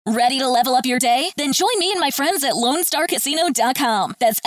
Ready to level up your day? Then join me and my friends at LoneStarCasino.com. That's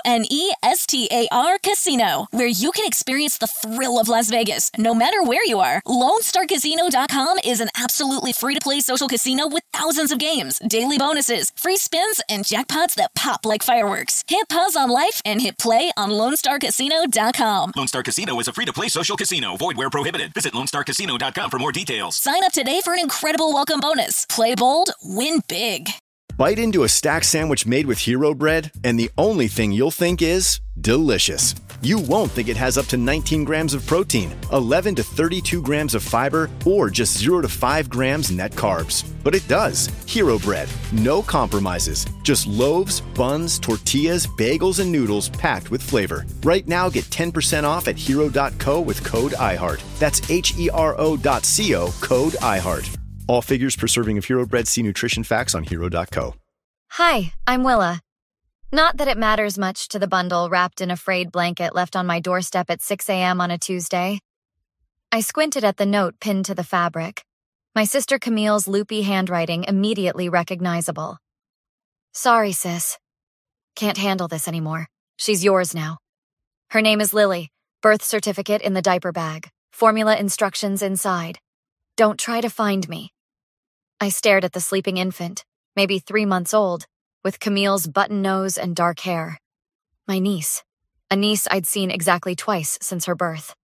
LONESTAR Casino, where you can experience the thrill of Las Vegas, no matter where you are. LoneStarCasino.com is an absolutely free-to-play social casino with thousands of games, daily bonuses, free spins, and jackpots that pop like fireworks. Hit pause on life and hit play on LoneStarCasino.com. Lone Star Casino is a free-to-play social casino. Void where prohibited. Visit LoneStarCasino.com for more details. Sign up today for an incredible welcome bonus. Play bold, win big. Bite into a stack sandwich made with Hero Bread, and the only thing you'll think is delicious. You won't think it has up to 19 grams of protein, 11 to 32 grams of fiber, or just 0 to 5 grams net carbs. But it does. Hero Bread. No compromises. Just loaves, buns, tortillas, bagels, and noodles packed with flavor. Right now, get 10% off at hero.co with code IHEART. That's HERO.co, code IHEART. All figures per serving of Hero Bread. See nutrition facts on hero.co. Hi, I'm Willa. Not that it matters much to the bundle wrapped in a frayed blanket left on my doorstep at 6 a.m. on a Tuesday. I squinted at the note pinned to the fabric. My sister Camille's loopy handwriting immediately recognizable. Sorry, sis. Can't handle this anymore. She's yours now. Her name is Lily. Birth certificate in the diaper bag. Formula instructions inside. Don't try to find me. I stared at the sleeping infant, maybe 3 months old, with Camille's button nose and dark hair. My niece. A niece I'd seen exactly twice since her birth.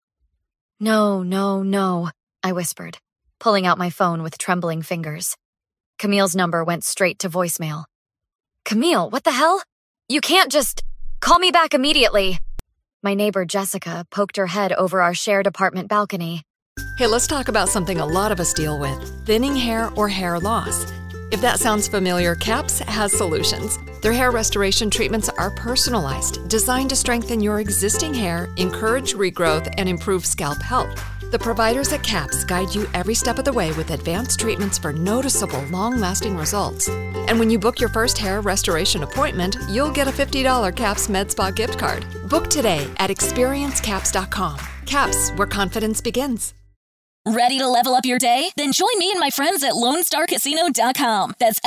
No, no, no, I whispered, pulling out my phone with trembling fingers. Camille's number went straight to voicemail. Camille, what the hell? You can't just... Call me back immediately. My neighbor Jessica poked her head over our shared apartment balcony. Hey, let's talk about something a lot of us deal with, thinning hair or hair loss. If that sounds familiar, CAPS has solutions. Their hair restoration treatments are personalized, designed to strengthen your existing hair, encourage regrowth, and improve scalp health. The providers at CAPS guide you every step of the way with advanced treatments for noticeable, long-lasting results. And when you book your first hair restoration appointment, you'll get a $50 CAPS Med Spa gift card. Book today at experiencecaps.com. CAPS, where confidence begins. Ready to level up your day? Then join me and my friends at LoneStarCasino.com. That's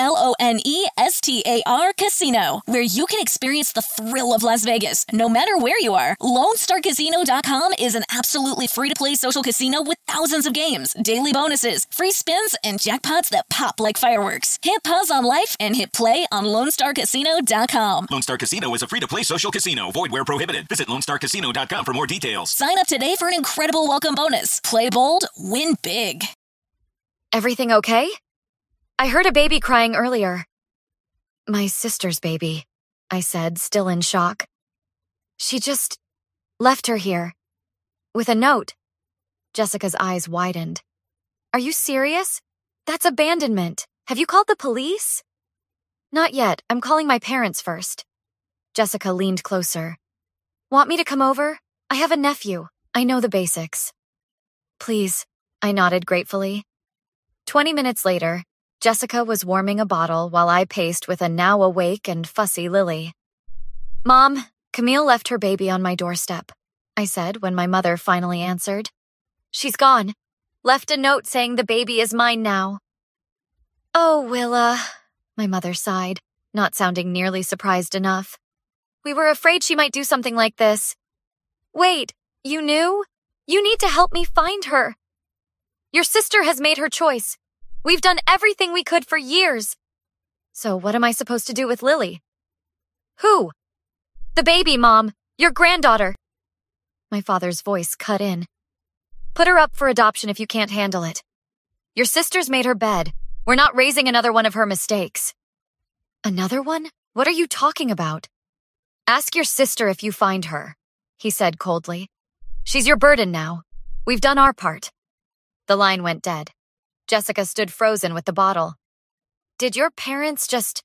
LONESTAR Casino, where you can experience the thrill of Las Vegas, no matter where you are. LoneStarCasino.com is an absolutely free-to-play social casino with thousands of games, daily bonuses, free spins, and jackpots that pop like fireworks. Hit pause on life and hit play on LoneStarCasino.com. Lone Star Casino is a free-to-play social casino. Void where prohibited. Visit LoneStarCasino.com for more details. Sign up today for an incredible welcome bonus. Play bold, win big. Everything okay? I heard a baby crying earlier. My sister's baby, I said, still in shock. She just left her here. With a note. Jessica's eyes widened. Are you serious? That's abandonment. Have you called the police? Not yet. I'm calling my parents first. Jessica leaned closer. Want me to come over? I have a nephew. I know the basics. Please, I nodded gratefully. 20 minutes later, Jessica was warming a bottle while I paced with a now awake and fussy Lily. Mom, Camille left her baby on my doorstep, I said when my mother finally answered. She's gone. Left a note saying the baby is mine now. Oh, Willa, my mother sighed, not sounding nearly surprised enough. We were afraid she might do something like this. Wait, you knew? You need to help me find her. Your sister has made her choice. We've done everything we could for years. So what am I supposed to do with Lily? Who? The baby, Mom. Your granddaughter. My father's voice cut in. Put her up for adoption if you can't handle it. Your sister's made her bed. We're not raising another one of her mistakes. Another one? What are you talking about? Ask your sister if you find her, he said coldly. She's your burden now. We've done our part. The line went dead. Jessica stood frozen with the bottle. Did your parents just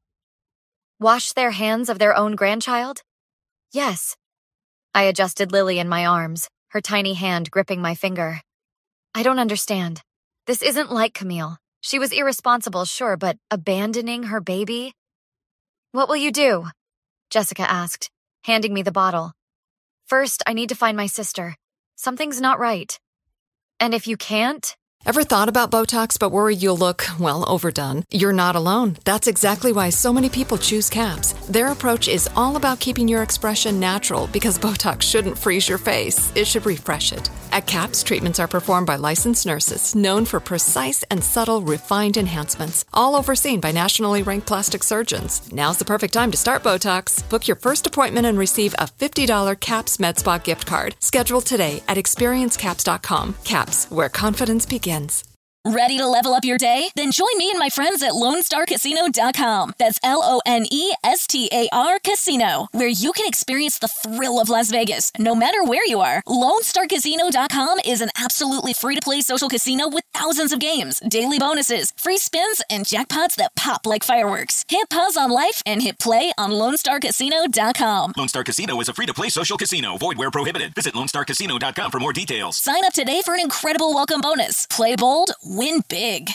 wash their hands of their own grandchild? Yes. I adjusted Lily in my arms, her tiny hand gripping my finger. I don't understand. This isn't like Camille. She was irresponsible, sure, but abandoning her baby? What will you do? Jessica asked, handing me the bottle. First, I need to find my sister. Something's not right. And if you can't, Ever thought about Botox but worried you'll look, well, overdone? You're not alone. That's exactly why so many people choose CAPS. Their approach is all about keeping your expression natural because Botox shouldn't freeze your face. It should refresh it. At CAPS, treatments are performed by licensed nurses known for precise and subtle refined enhancements, all overseen by nationally ranked plastic surgeons. Now's the perfect time to start Botox. Book your first appointment and receive a $50 CAPS MedSpa gift card. Schedule today at experiencecaps.com. CAPS, where confidence begins. Ready to level up your day? Then join me and my friends at LoneStarCasino.com. That's LoneStar Casino, where you can experience the thrill of Las Vegas, no matter where you are. LoneStarCasino.com is an absolutely free-to-play social casino with thousands of games, daily bonuses, free spins, and jackpots that pop like fireworks. Hit pause on life and hit play on LoneStarCasino.com. Lone Star Casino is a free-to-play social casino. Void where prohibited. Visit LoneStarCasino.com for more details. Sign up today for an incredible welcome bonus. Play bold, win big.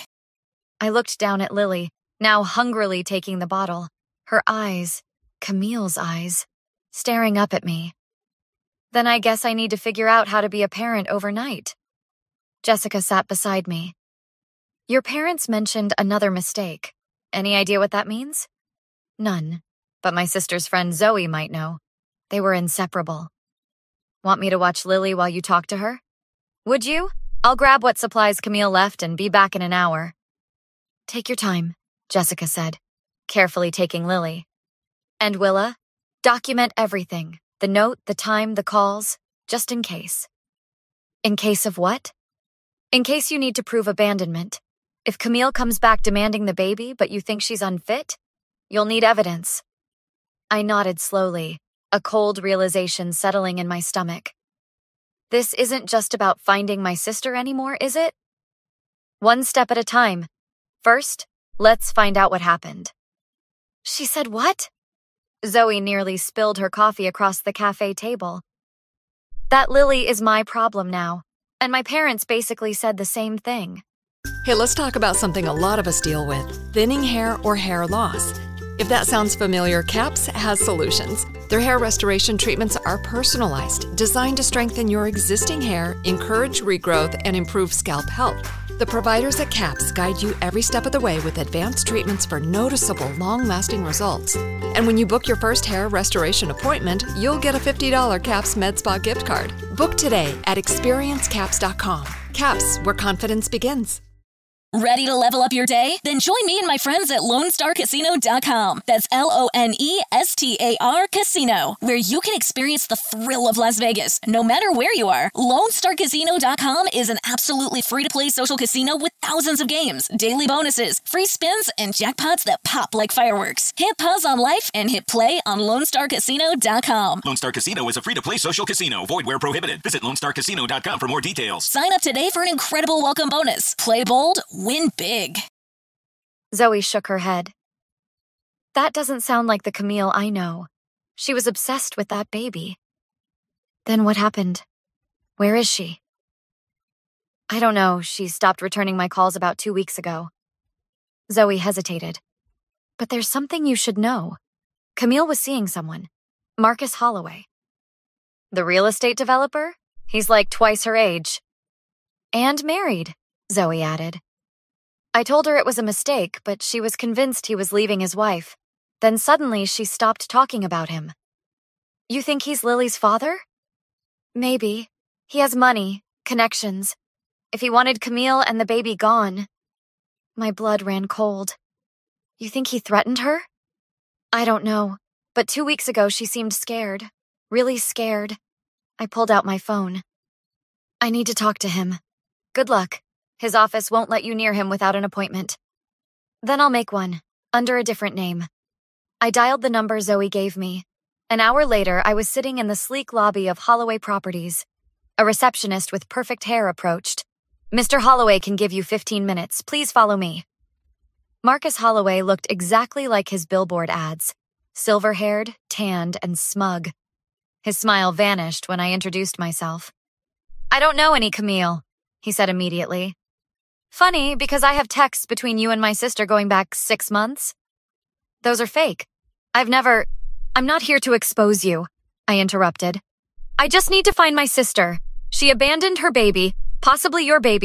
I looked down at Lily, now hungrily taking the bottle, her eyes, Camille's eyes, staring up at me. Then I guess I need to figure out how to be a parent overnight. Jessica sat beside me. Your parents mentioned another mistake. Any idea what that means? None, but my sister's friend Zoe might know. They were inseparable. Want me to watch Lily while you talk to her? Would you? I'll grab what supplies Camille left and be back in an hour. Take your time, Jessica said, carefully taking Lily. And Willa, document everything. The note, the time, the calls, just in case. In case of what? In case you need to prove abandonment. If Camille comes back demanding the baby, but you think she's unfit, you'll need evidence. I nodded slowly, a cold realization settling in my stomach. This isn't just about finding my sister anymore, is it? One step at a time. First, let's find out what happened. She said what? Zoe nearly spilled her coffee across the cafe table. That Lily is my problem now, and my parents basically said the same thing. Hey, let's talk about something a lot of us deal with: thinning hair or hair loss. If that sounds familiar, CAPS has solutions. Their hair restoration treatments are personalized, designed to strengthen your existing hair, encourage regrowth, and improve scalp health. The providers at CAPS guide you every step of the way with advanced treatments for noticeable, long-lasting results. And when you book your first hair restoration appointment, you'll get a $50 CAPS MedSpa gift card. Book today at experiencecaps.com. CAPS, where confidence begins. Ready to level up your day? Then join me and my friends at LoneStarCasino.com. That's LoneStar Casino, where you can experience the thrill of Las Vegas, no matter where you are. LoneStarCasino.com is an absolutely free-to-play social casino with thousands of games, daily bonuses, free spins, and jackpots that pop like fireworks. Hit pause on life and hit play on LoneStarCasino.com. Lone Star Casino is a free-to-play social casino. Void where prohibited. Visit LoneStarCasino.com for more details. Sign up today for an incredible welcome bonus. Play bold, win big. Zoe shook her head. That doesn't sound like the Camille I know. She was obsessed with that baby. Then what happened? Where is she? I don't know. She stopped returning my calls about 2 weeks ago. Zoe hesitated. But there's something you should know. Camille was seeing someone. Marcus Holloway. The real estate developer? He's like twice her age. And married, Zoe added. I told her it was a mistake, but she was convinced he was leaving his wife. Then suddenly she stopped talking about him. You think he's Lily's father? Maybe. He has money, connections. If he wanted Camille and the baby gone. My blood ran cold. You think he threatened her? I don't know, but 2 weeks ago she seemed scared. Really scared. I pulled out my phone. I need to talk to him. Good luck. His office won't let you near him without an appointment. Then I'll make one, under a different name. I dialed the number Zoe gave me. An hour later, I was sitting in the sleek lobby of Holloway Properties. A receptionist with perfect hair approached. Mr. Holloway can give you 15 minutes. Please follow me. Marcus Holloway looked exactly like his billboard ads. Silver-haired, tanned, and smug. His smile vanished when I introduced myself. I don't know any Camille, he said immediately. Funny, because I have texts between you and my sister going back 6 months. Those are fake. I'm not here to expose you, I interrupted. I just need to find my sister. She abandoned her baby, possibly your baby,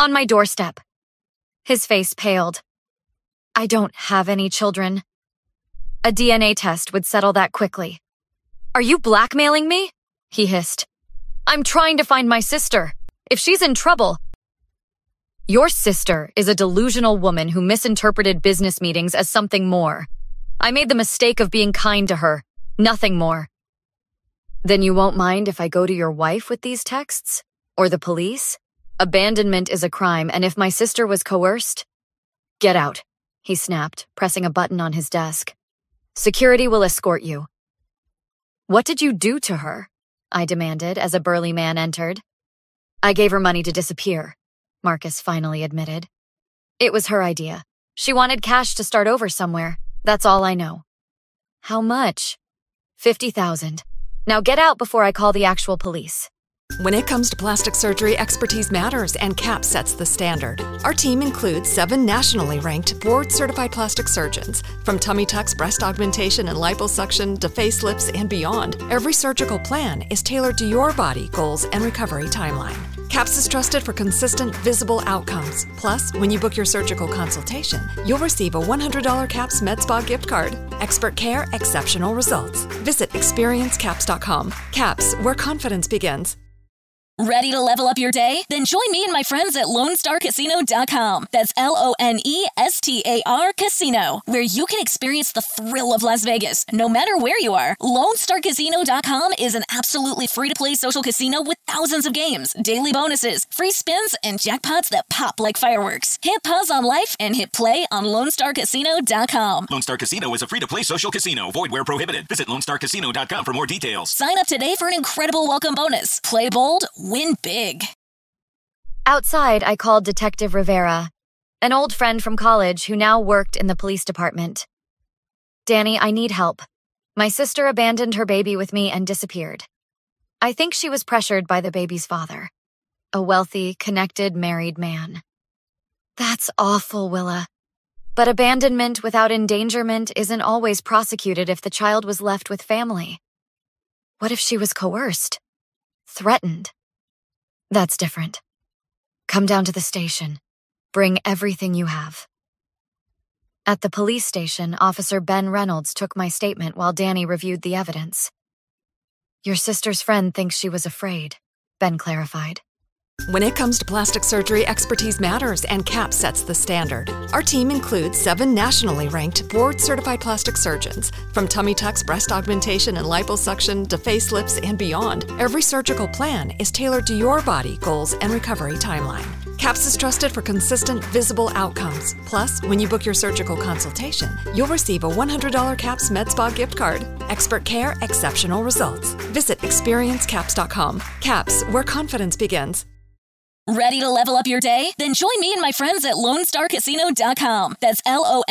On my doorstep. His face paled. I don't have any children. A DNA test would settle that quickly. Are you blackmailing me? He hissed. I'm trying to find my sister. If she's in trouble... Your sister is a delusional woman who misinterpreted business meetings as something more. I made the mistake of being kind to her. Nothing more. Then you won't mind if I go to your wife with these texts? Or the police? Abandonment is a crime, and if my sister was coerced... Get out, he snapped, pressing a button on his desk. Security will escort you. What did you do to her? I demanded as a burly man entered. I gave her money to disappear, Marcus finally admitted. It was her idea. She wanted cash to start over somewhere. That's all I know. How much? $50,000. Now get out before I call the actual police. When it comes to plastic surgery, expertise matters, and CAP sets the standard. Our team includes 7 nationally ranked, board-certified plastic surgeons. From tummy tucks, breast augmentation, and liposuction to facelifts and beyond, every surgical plan is tailored to your body, goals, and recovery timeline. CAPS is trusted for consistent, visible outcomes. Plus, when you book your surgical consultation, you'll receive a $100 CAPS MedSpa gift card. Expert care, exceptional results. Visit experiencecaps.com. CAPS, where confidence begins. Ready to level up your day? Then join me and my friends at LoneStarCasino.com. That's LONESTAR Casino, where you can experience the thrill of Las Vegas, no matter where you are. LoneStarCasino.com is an absolutely free-to-play social casino with thousands of games, daily bonuses, free spins, and jackpots that pop like fireworks. Hit pause on life and hit play on LoneStarCasino.com. Lone Star Casino is a free-to-play social casino. Void where prohibited. Visit LoneStarCasino.com for more details. Sign up today for an incredible welcome bonus. Play bold, win big. Outside, I called Detective Rivera, an old friend from college who now worked in the police department. Danny, I need help. My sister abandoned her baby with me and disappeared. I think she was pressured by the baby's father, a wealthy, connected, married man. That's awful, Willa. But abandonment without endangerment isn't always prosecuted if the child was left with family. What if she was coerced? Threatened? That's different. Come down to the station. Bring everything you have. At the police station, Officer Ben Reynolds took my statement while Danny reviewed the evidence. Your sister's friend thinks she was afraid, Ben clarified. When it comes to plastic surgery, expertise matters, and CAP sets the standard. Our team includes 7 nationally ranked, board-certified plastic surgeons. From tummy tucks, breast augmentation, and liposuction to facelifts and beyond, every surgical plan is tailored to your body, goals, and recovery timeline. CAPS is trusted for consistent, visible outcomes. Plus, when you book your surgical consultation, you'll receive a $100 CAPS MedSpa gift card. Expert care, exceptional results. Visit experiencecaps.com. CAPS, where confidence begins. Ready to level up your day? Then join me and my friends at LoneStarCasino.com. That's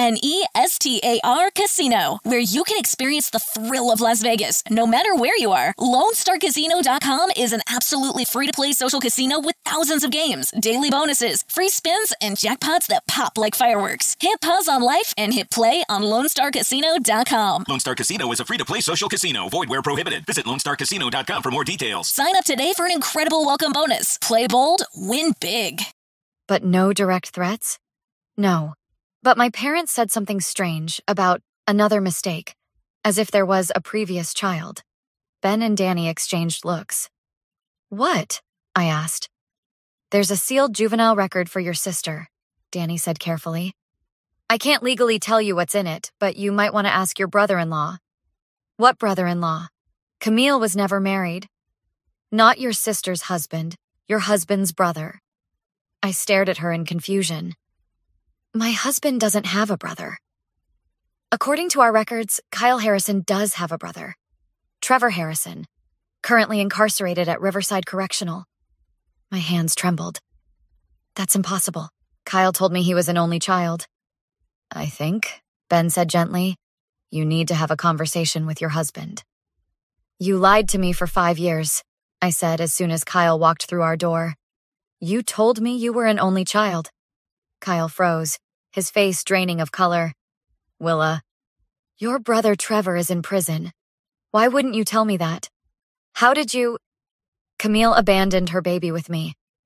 LONESTAR Casino, where you can experience the thrill of Las Vegas, no matter where you are. LoneStarCasino.com is an absolutely free-to-play social casino with thousands of games, daily bonuses, free spins, and jackpots that pop like fireworks. Hit pause on life and hit play on LoneStarCasino.com. Lone Star Casino is a free-to-play social casino. Void where prohibited. Visit LoneStarCasino.com for more details. Sign up today for an incredible welcome bonus. Play bold, win big. But no direct threats? No. But my parents said something strange about another mistake, as if there was a previous child. Ben and Danny exchanged looks. What? I asked. There's a sealed juvenile record for your sister, Danny said carefully. I can't legally tell you what's in it, but you might want to ask your brother-in-law. What brother-in-law? Camille was never married. Not your sister's husband. Your husband's brother. I stared at her in confusion. My husband doesn't have a brother. According to our records, Kyle Harrison does have a brother. Trevor Harrison, currently incarcerated at Riverside Correctional. My hands trembled. That's impossible. Kyle told me he was an only child. I think, Ben said gently, you need to have a conversation with your husband. You lied to me for 5 years, I said as soon as Kyle walked through our door. You told me you were an only child. Kyle froze, his face draining of color. Willa, your brother Trevor is in prison. Why wouldn't you tell me that? How did you... Camille abandoned her baby with me.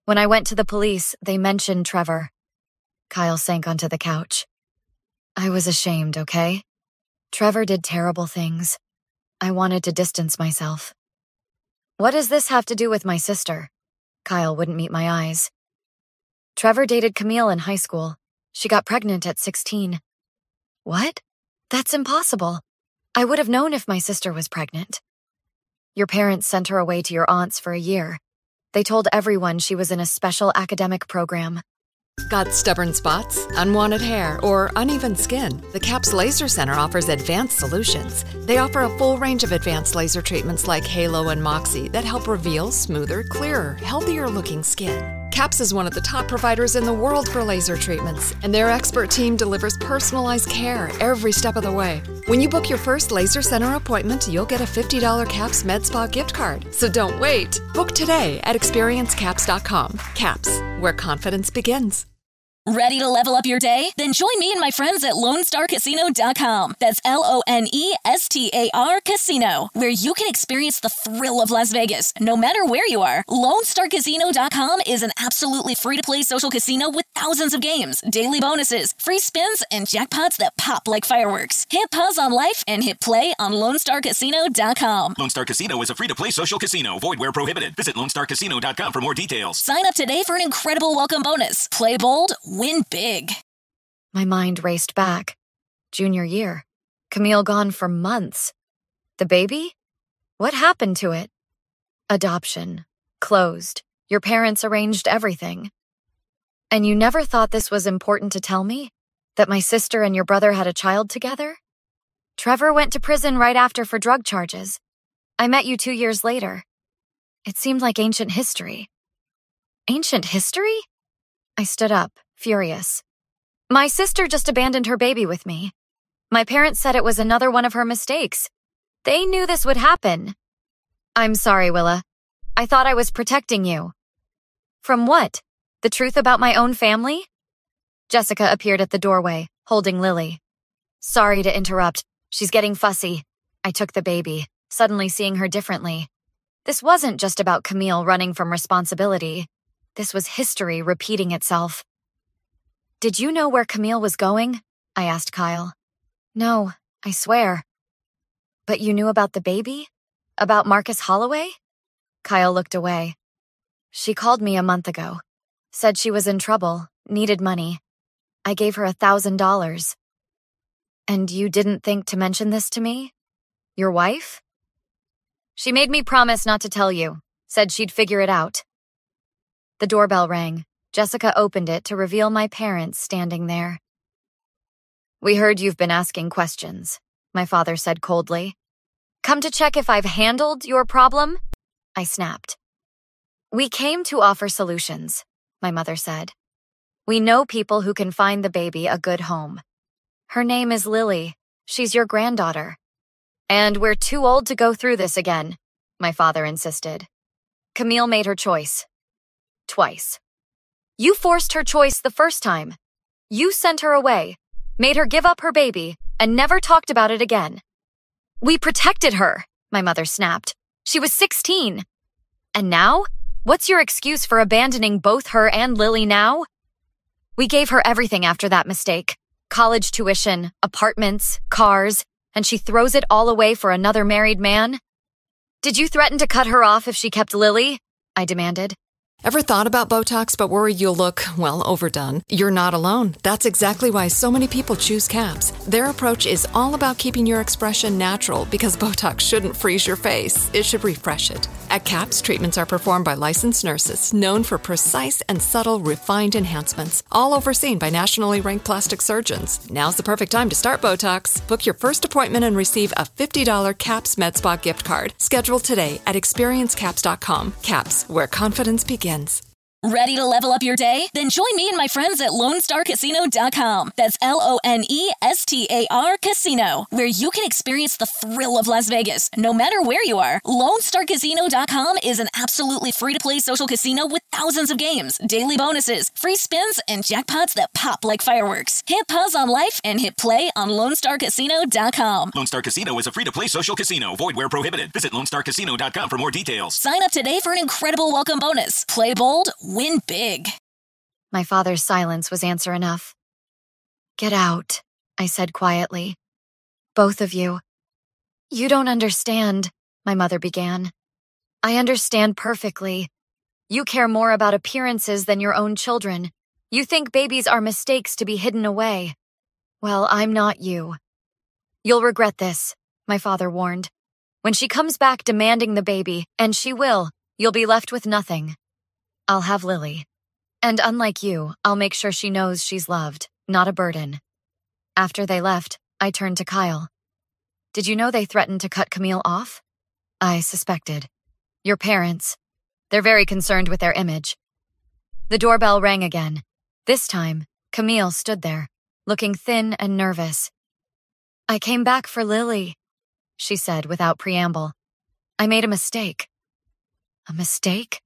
When I went to the police, they mentioned Trevor. Kyle sank onto the couch. I was ashamed, okay? Trevor did terrible things. I wanted to distance myself. What does this have to do with my sister? Kyle wouldn't meet my eyes. Trevor dated Camille in high school. She got pregnant at 16. What? That's impossible. I would have known if my sister was pregnant. Your parents sent her away to your aunt's for a year. They told everyone she was in a special academic program. Got stubborn spots, unwanted hair, or uneven skin? The CAPS Laser Center offers advanced solutions. They offer a full range of advanced laser treatments like Halo and Moxie that help reveal smoother, clearer, healthier-looking skin. CAPS is one of the top providers in the world for laser treatments, and their expert team delivers personalized care every step of the way. When you book your first Laser Center appointment, you'll get a $50 CAPS MedSpa gift card. So don't wait. Book today at experiencecaps.com. CAPS, where confidence begins. Ready to level up your day? Then join me and my friends at LoneStarCasino.com. That's LoneStar Casino, where you can experience the thrill of Las Vegas, no matter where you are. LoneStarCasino.com is an absolutely free-to-play social casino with thousands of games, daily bonuses, free spins, and jackpots that pop like fireworks. Hit pause on life and hit play on LoneStarCasino.com. Lone Star Casino is a free-to-play social casino. Void where prohibited. Visit LoneStarCasino.com for more details. Sign up today for an incredible welcome bonus. Play bold, win big. My mind raced back. Junior year. Camille gone for months. The baby? What happened to it? Adoption. Closed. Your parents arranged everything. And you never thought this was important to tell me? That my sister and your brother had a child together? Trevor went to prison right after for drug charges. I met you 2 years later. It seemed like ancient history. Ancient history? I stood up, furious. My sister just abandoned her baby with me. My parents said it was another one of her mistakes. They knew this would happen. I'm sorry, Willa. I thought I was protecting you. From what? The truth about my own family? Jessica appeared at the doorway, holding Lily. Sorry to interrupt. She's getting fussy. I took the baby, suddenly seeing her differently. This wasn't just about Camille running from responsibility. This was history repeating itself. Did you know where Camille was going? I asked Kyle. No, I swear. But you knew about the baby? About Marcus Holloway? Kyle looked away. She called me a month ago. Said she was in trouble, needed money. I gave her $1,000. And you didn't think to mention this to me? Your wife? She made me promise not to tell you. Said she'd figure it out. The doorbell rang. Jessica opened it to reveal my parents standing there. We heard you've been asking questions, my father said coldly. Come to check if I've handled your problem? I snapped. We came to offer solutions, my mother said. We know people who can find the baby a good home. Her name is Lily. She's your granddaughter. And we're too old to go through this again, my father insisted. Camille made her choice. Twice. You forced her choice the first time. You sent her away, made her give up her baby, and never talked about it again. We protected her, my mother snapped. She was 16. And now? What's your excuse for abandoning both her and Lily now? We gave her everything after that mistake. College tuition, apartments, cars, and she throws it all away for another married man? Did you threaten to cut her off if she kept Lily? I demanded. Ever thought about Botox but worried you'll look, well, overdone? You're not alone. That's exactly why so many people choose CAPS. Their approach is all about keeping your expression natural because Botox shouldn't freeze your face. It should refresh it. At CAPS, treatments are performed by licensed nurses known for precise and subtle refined enhancements, all overseen by nationally ranked plastic surgeons. Now's the perfect time to start Botox. Book your first appointment and receive a $50 CAPS MedSpa gift card. Schedule today at experiencecaps.com. CAPS, where confidence begins. Ready to level up your day? Then join me and my friends at LoneStarCasino.com. That's LoneStarCasino.com. LoneStarCasino.com Casino, where you can experience the thrill of Las Vegas, no matter where you are. LoneStarCasino.com is an absolutely free-to-play social casino with thousands of games, daily bonuses, free spins, and jackpots that pop like fireworks. Hit pause on life and hit play on LoneStarCasino.com. Lone Star Casino is a free-to-play social casino. Void where prohibited. Visit LoneStarCasino.com for more details. Sign up today for an incredible welcome bonus. Play bold, win big. My father's silence was answer enough. "Get out," I said quietly. "Both of you." "You don't understand," my mother began. "I understand perfectly. You care more about appearances than your own children. You think babies are mistakes to be hidden away. Well, I'm not you. You'll regret this," my father warned. "When she comes back demanding the baby, and she will, you'll be left with nothing. I'll have Lily. And unlike you, I'll make sure she knows she's loved, not a burden." After they left, I turned to Kyle. "Did you know they threatened to cut Camille off?" "I suspected. Your parents. They're very concerned with their image." The doorbell rang again. This time, Camille stood there, looking thin and nervous. "I came back for Lily," she said without preamble. "I made a mistake." "A mistake?"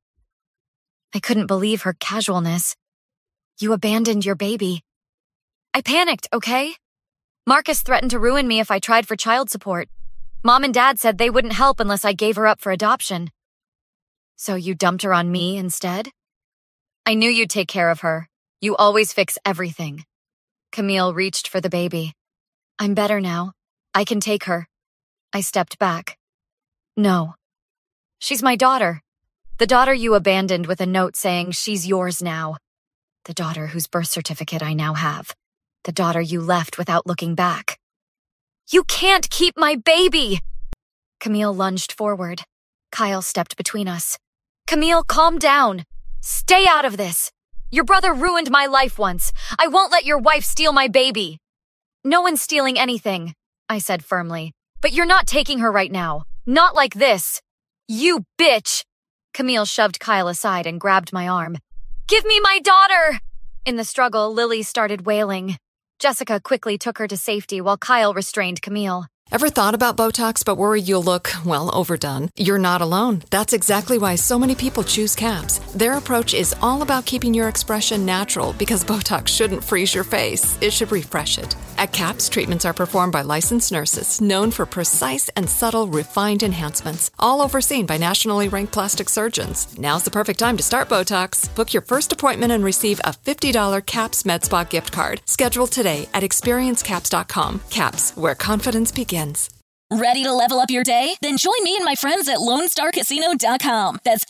I couldn't believe her casualness. "You abandoned your baby." "I panicked, okay? Marcus threatened to ruin me if I tried for child support. Mom and Dad said they wouldn't help unless I gave her up for adoption." "So you dumped her on me instead?" "I knew you'd take care of her. You always fix everything." Camille reached for the baby. "I'm better now. I can take her." I stepped back. "No. She's my daughter. The daughter you abandoned with a note saying she's yours now. The daughter whose birth certificate I now have. The daughter you left without looking back." "You can't keep my baby!" Camille lunged forward. Kyle stepped between us. "Camille, calm down. Stay out of this. Your brother ruined my life once. I won't let your wife steal my baby." "No one's stealing anything," I said firmly. "But you're not taking her right now. Not like this. You bitch!" Camille shoved Kyle aside and grabbed my arm. "Give me my daughter!" In the struggle, Lily started wailing. Jessica quickly took her to safety while Kyle restrained Camille. Ever thought about Botox but worried you'll look, well, overdone? You're not alone. That's exactly why so many people choose CAPS. Their approach is all about keeping your expression natural because Botox shouldn't freeze your face. It should refresh it. At CAPS, treatments are performed by licensed nurses known for precise and subtle refined enhancements, all overseen by nationally ranked plastic surgeons. Now's the perfect time to start Botox. Book your first appointment and receive a $50 CAPS MedSpa gift card. Schedule today at experiencecaps.com. CAPS, where confidence begins. Ready to level up your day? Then join me and my friends at LoneStarCasino.com. That's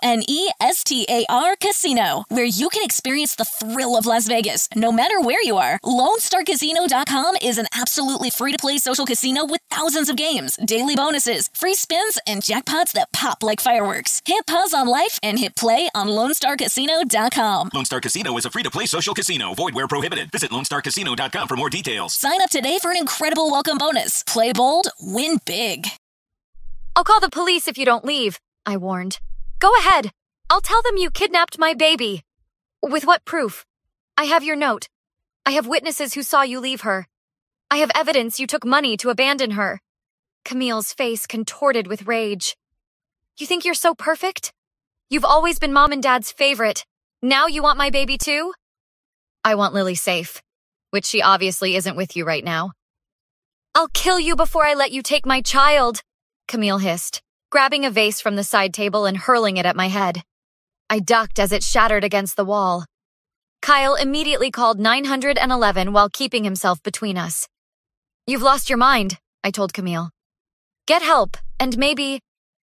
LoneStar Casino, where you can experience the thrill of Las Vegas, no matter where you are. LoneStarCasino.com is an absolutely free-to-play social casino with thousands of games, daily bonuses, free spins, and jackpots that pop like fireworks. Hit pause on life and hit play on LoneStarCasino.com. Lone Star Casino is a free-to-play social casino. Void where prohibited. Visit LoneStarCasino.com for more details. Sign up today for an incredible welcome bonus. Play bold, win big. "I'll call the police if you don't leave," I warned. "Go ahead. I'll tell them you kidnapped my baby." "With what proof?" "I have your note. I have witnesses who saw you leave her. I have evidence you took money to abandon her." Camille's face contorted with rage. "You think you're so perfect? You've always been Mom and Dad's favorite. Now you want my baby too?" "I want Lily safe, which she obviously isn't with you right now." "I'll kill you before I let you take my child," Camille hissed, grabbing a vase from the side table and hurling it at my head. I ducked as it shattered against the wall. Kyle immediately called 911 while keeping himself between us. "You've lost your mind," I told Camille. "Get help, and maybe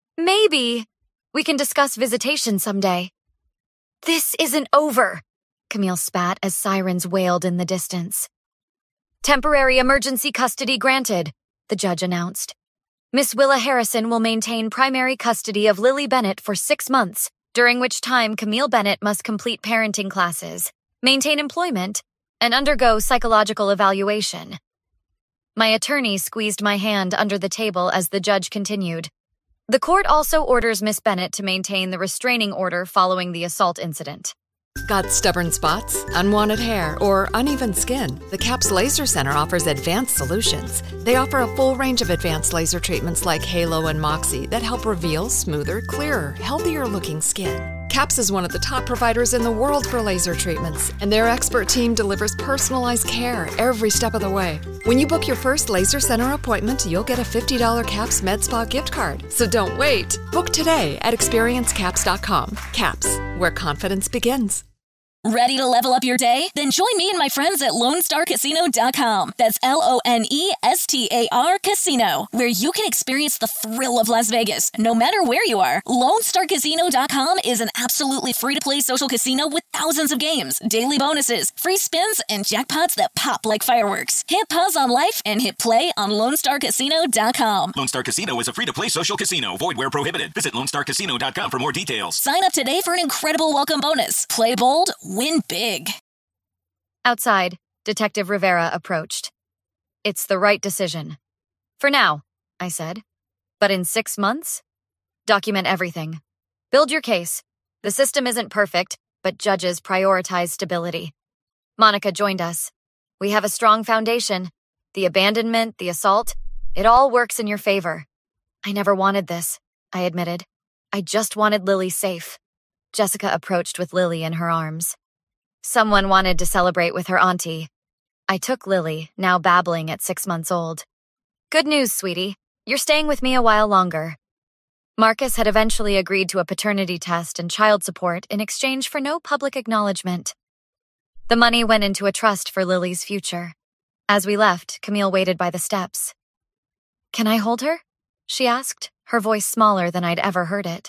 we can discuss visitation someday." "This isn't over," Camille spat as sirens wailed in the distance. "Temporary emergency custody granted," the judge announced. "Miss Willa Harrison will maintain primary custody of Lily Bennett for 6 months, during which time Camille Bennett must complete parenting classes, maintain employment, and undergo psychological evaluation." My attorney squeezed my hand under the table as the judge continued. "The court also orders Miss Bennett to maintain the restraining order following the assault incident. Got stubborn spots, unwanted hair, or uneven skin? The CAPS Laser Center offers advanced solutions. They offer a full range of advanced laser treatments like Halo and Moxie that help reveal smoother, clearer, healthier-looking skin. CAPS is one of the top providers in the world for laser treatments, and their expert team delivers personalized care every step of the way. When you book your first Laser Center appointment, you'll get a $50 CAPS MedSpa gift card. So don't wait. Book today at experiencecaps.com. CAPS, where confidence begins. Ready to level up your day? Then join me and my friends at LoneStarCasino.com. That's LONESTAR Casino, where you can experience the thrill of Las Vegas, no matter where you are. LoneStarCasino.com is an absolutely free-to-play social casino with thousands of games, daily bonuses, free spins, and jackpots that pop like fireworks. Hit pause on life and hit play on LoneStarCasino.com. Lone Star Casino is a free-to-play social casino. Void where prohibited. Visit LoneStarCasino.com for more details. Sign up today for an incredible welcome bonus. Play bold, win big. Outside, Detective Rivera approached. "It's the right decision. For now," I said. "But in 6 months? Document everything. Build your case. The system isn't perfect, but judges prioritize stability." Monica joined us. "We have a strong foundation. The abandonment, the assault, it all works in your favor." "I never wanted this," I admitted. "I just wanted Lily safe." Jessica approached with Lily in her arms. Someone wanted to celebrate with her auntie. I took Lily, now babbling at 6 months old. "Good news, sweetie. You're staying with me a while longer." Marcus had eventually agreed to a paternity test and child support in exchange for no public acknowledgement. The money went into a trust for Lily's future. As we left, Camille waited by the steps. "Can I hold her?" she asked, her voice smaller than I'd ever heard it.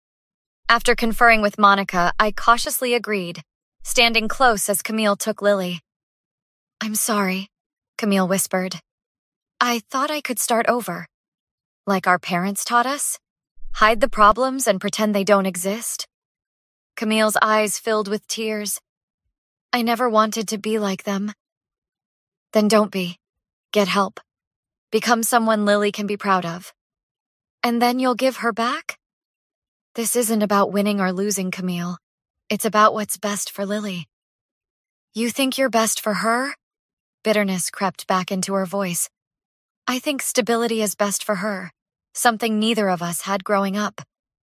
After conferring with Monica, I cautiously agreed, standing close as Camille took Lily. "I'm sorry," Camille whispered. "I thought I could start over. Like our parents taught us? Hide the problems and pretend they don't exist?" Camille's eyes filled with tears. "I never wanted to be like them." "Then don't be. Get help. Become someone Lily can be proud of. And then you'll give her back?" "This isn't about winning or losing, Camille. It's about what's best for Lily." "You think you're best for her?" Bitterness crept back into her voice. "I think stability is best for her, something neither of us had growing up."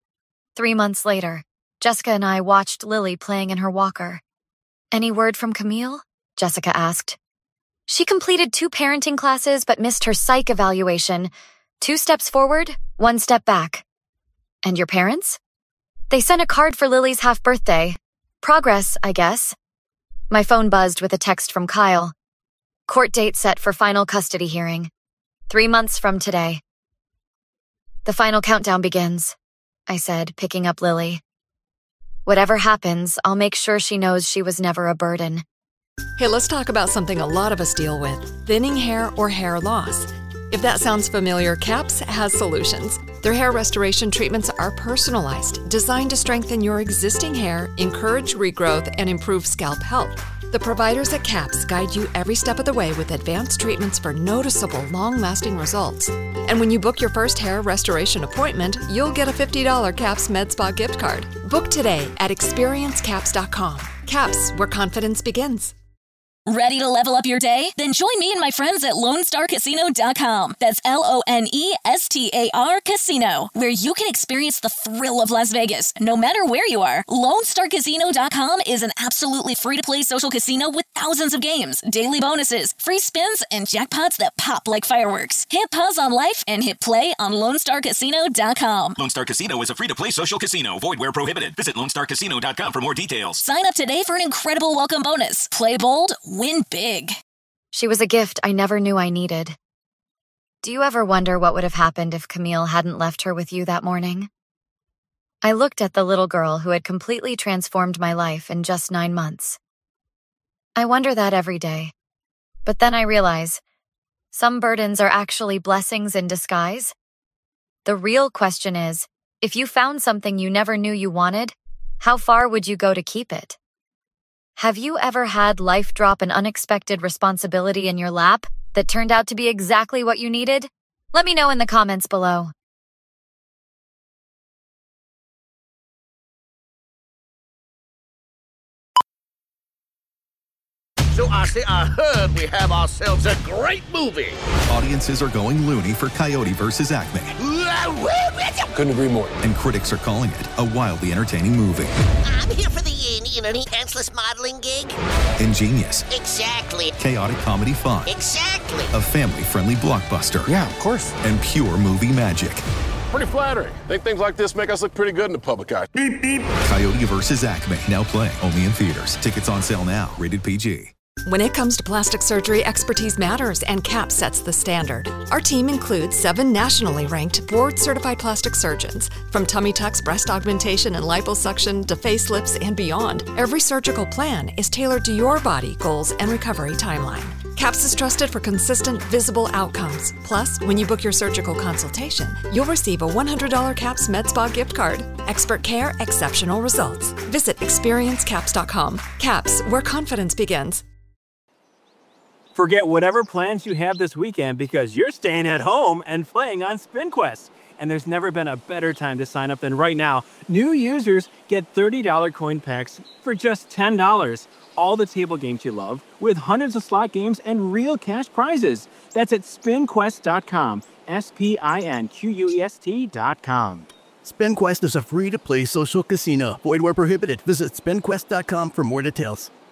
3 months later, Jessica and I watched Lily playing in her walker. "Any word from Camille?" Jessica asked. "She completed 2 parenting classes but missed her psych evaluation. 2 steps forward, 1 step back." "And your parents?" "They sent a card for Lily's half-birthday. Progress, I guess." My phone buzzed with a text from Kyle. "Court date set for final custody hearing. 3 months from today." "The final countdown begins," I said, picking up Lily. "Whatever happens, I'll make sure she knows she was never a burden." Hey, let's talk about something a lot of us deal with: thinning hair or hair loss. If that sounds familiar, CAPS has solutions. Their hair restoration treatments are personalized, designed to strengthen your existing hair, encourage regrowth, and improve scalp health. The providers at CAPS guide you every step of the way with advanced treatments for noticeable, long-lasting results. And when you book your first hair restoration appointment, you'll get a $50 CAPS MedSpa gift card. Book today at experiencecaps.com. CAPS, where confidence begins. Ready to level up your day? Then join me and my friends at LoneStarCasino.com. That's LONESTAR Casino, where you can experience the thrill of Las Vegas, no matter where you are. LoneStarCasino.com is an absolutely free-to-play social casino with thousands of games, daily bonuses, free spins, and jackpots that pop like fireworks. Hit pause on life and hit play on LoneStarCasino.com. Lone Star Casino is a free-to-play social casino. Void where prohibited. Visit LoneStarCasino.com for more details. Sign up today for an incredible welcome bonus. Play bold, win big. She was a gift I never knew I needed. Do you ever wonder what would have happened if Camille hadn't left her with you that morning? I looked at the little girl who had completely transformed my life in just 9 months. I wonder that every day. But then I realize, some burdens are actually blessings in disguise. The real question is, if you found something you never knew you wanted, how far would you go to keep it? Have you ever had life drop an unexpected responsibility in your lap that turned out to be exactly what you needed? Let me know in the comments below. So I heard we have ourselves a great movie. Audiences are going loony for Coyote vs. Acme. Couldn't agree more. And critics are calling it a wildly entertaining movie. I'm here for the, pantsless modeling gig. Ingenious. Exactly. Chaotic comedy fun. Exactly. A family-friendly blockbuster. Yeah, of course. And pure movie magic. Pretty flattering. Think things like this make us look pretty good in the public eye. Beep, beep. Coyote vs. Acme. Now playing only in theaters. Tickets on sale now. Rated PG. When it comes to plastic surgery, expertise matters, and CAPS sets the standard. Our team includes 7 nationally ranked, board-certified plastic surgeons. From tummy tucks, breast augmentation, and liposuction to facelifts and beyond, every surgical plan is tailored to your body, goals, and recovery timeline. CAPS is trusted for consistent, visible outcomes. Plus, when you book your surgical consultation, you'll receive a $100 CAPS MedSpa gift card. Expert care, exceptional results. Visit experiencecaps.com. CAPS, where confidence begins. Forget whatever plans you have this weekend because you're staying at home and playing on SpinQuest. And there's never been a better time to sign up than right now. New users get $30 coin packs for just $10. All the table games you love, with hundreds of slot games and real cash prizes. That's at SpinQuest.com. SpinQuest.com. SpinQuest is a free-to-play social casino. Void where prohibited. Visit SpinQuest.com for more details.